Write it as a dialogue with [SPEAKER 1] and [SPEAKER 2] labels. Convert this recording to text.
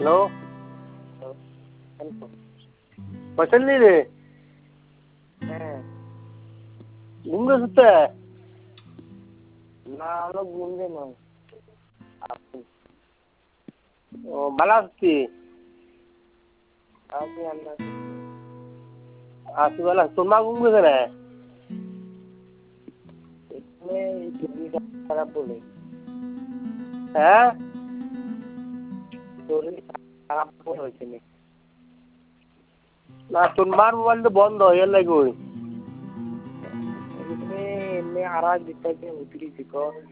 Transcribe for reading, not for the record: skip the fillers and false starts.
[SPEAKER 1] hello পয়সালি রে
[SPEAKER 2] হ্যাঁ
[SPEAKER 1] ঘুম গেছে
[SPEAKER 2] না আমরা ঘুমবে নয় আপনি
[SPEAKER 1] ও ভালো আছি
[SPEAKER 2] আপনি আল্লাহ
[SPEAKER 1] আছি ভালো তোর মা ঘুম গেছে না
[SPEAKER 2] এখানে শরীরটা খারাপ বলে
[SPEAKER 1] হ্যাঁ
[SPEAKER 2] শরীর খারাপ বলে হয়েছে
[SPEAKER 1] না তোর মার মোবাইল তো বন্ধ এর লাগে ওই
[SPEAKER 2] এখানে এমনি আর এক দিকটাকে উতরিছি কর